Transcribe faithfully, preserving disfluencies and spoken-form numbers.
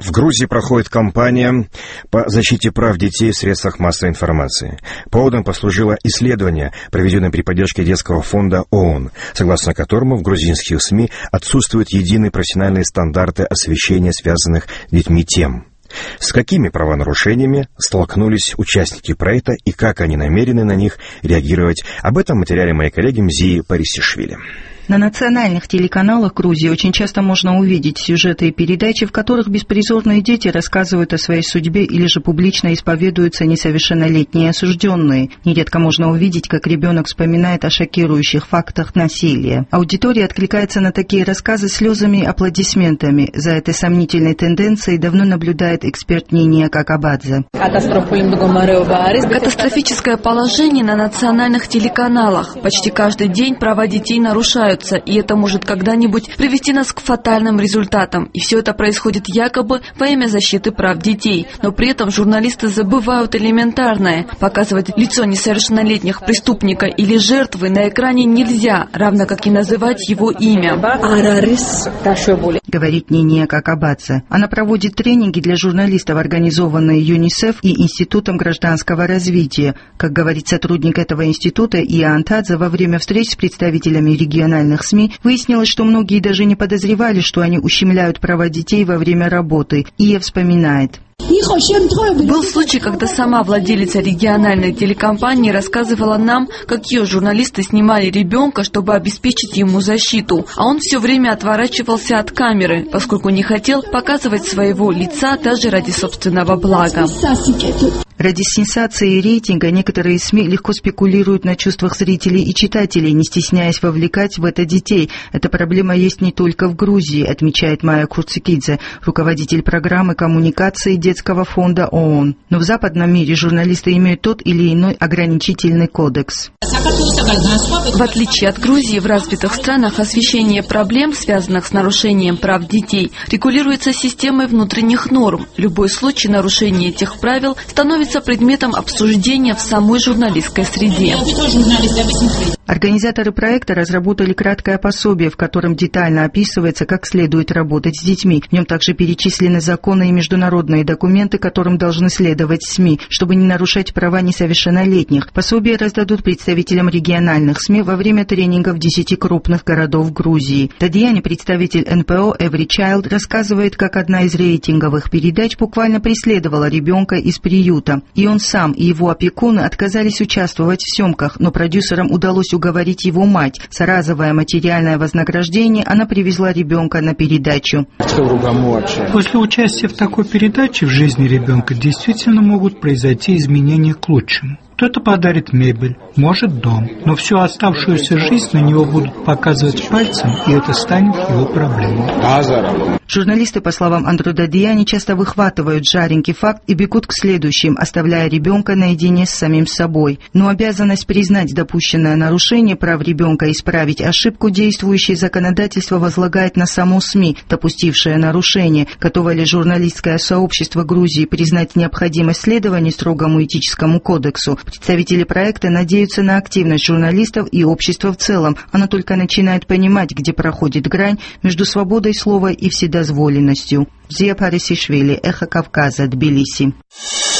В Грузии проходит кампания по защите прав детей в средствах массовой информации. Поводом послужило исследование, проведенное при поддержке детского фонда ООН, согласно которому в грузинских СМИ отсутствуют единые профессиональные стандарты освещения связанных с детьми тем. С какими правонарушениями столкнулись участники проекта и как они намерены на них реагировать? Об этом в материале моей коллеги Мзии Парисишвили. На национальных телеканалах Грузии очень часто можно увидеть сюжеты и передачи, в которых беспризорные дети рассказывают о своей судьбе или же публично исповедуются несовершеннолетние осужденные. Нередко можно увидеть, как ребенок вспоминает о шокирующих фактах насилия. Аудитория откликается на такие рассказы слезами и аплодисментами. За этой сомнительной тенденцией давно наблюдает эксперт Ниния Какабадзе. Катастрофическое положение на национальных телеканалах. Почти каждый день права детей нарушают. И это может когда-нибудь привести нас к фатальным результатам. И все это происходит якобы во имя защиты прав детей. Но при этом журналисты забывают элементарное. Показывать лицо несовершеннолетних преступника или жертвы на экране нельзя, равно как и называть его имя. Говорит Ниния Какабадзе. Она проводит тренинги для журналистов, организованные ЮНИСЕФ и Институтом гражданского развития. Как говорит сотрудник этого института Иоанн Тадзе, во время встреч с представителями региональных СМИ выяснилось, что многие даже не подозревали, что они ущемляют права детей во время работы. Ия вспоминает. Был случай, когда сама владелица региональной телекомпании рассказывала нам, как ее журналисты снимали ребенка, чтобы обеспечить ему защиту, а он все время отворачивался от камеры, поскольку не хотел показывать своего лица даже ради собственного блага. Ради сенсации и рейтинга некоторые СМИ легко спекулируют на чувствах зрителей и читателей, не стесняясь вовлекать в это детей. Эта проблема есть не только в Грузии, отмечает Майя Курцикидзе, руководитель программы коммуникации детского фонда ООН. Но в западном мире журналисты имеют тот или иной ограничительный кодекс. В отличие от Грузии, в развитых странах освещение проблем, связанных с нарушением прав детей, регулируется системой внутренних норм. Любой случай нарушения этих правил становится предметом обсуждения в самой журналистской среде. Организаторы проекта разработали краткое пособие, в котором детально описывается, как следует работать с детьми. В нем также перечислены законы и международные документы, которым должны следовать СМИ, чтобы не нарушать права несовершеннолетних. Пособие раздадут представителям региональных СМИ во время тренингов десяти крупных городов Грузии. Тадьяни, представитель эн пэ о Every Child, рассказывает, как одна из рейтинговых передач буквально преследовала ребенка из приюта. И он сам, и его опекуны отказались участвовать в съемках, но продюсерам удалось уговорить его мать. За разовое материальное вознаграждение она привезла ребенка на передачу. После участия в такой передаче в жизни ребенка действительно могут произойти изменения к лучшему. Кто-то подарит мебель, может дом, но всю оставшуюся жизнь на него будут показывать пальцем, и это станет его проблемой. Журналисты, по словам Андро Дадьяни, часто выхватывают жаренький факт и бегут к следующим, оставляя ребенка наедине с самим собой. Но обязанность признать допущенное нарушение прав ребенка и исправить ошибку действующее законодательство возлагает на само СМИ, допустившее нарушение. Готово ли журналистское сообщество Грузии признать необходимость следования строгому этическому кодексу? Представители проекта надеются на активность журналистов и общества в целом. Оно только начинает понимать, где проходит грань между свободой слова и вседозволенностью. Мзия Парисишвили, Эхо Кавказа, Тбилиси.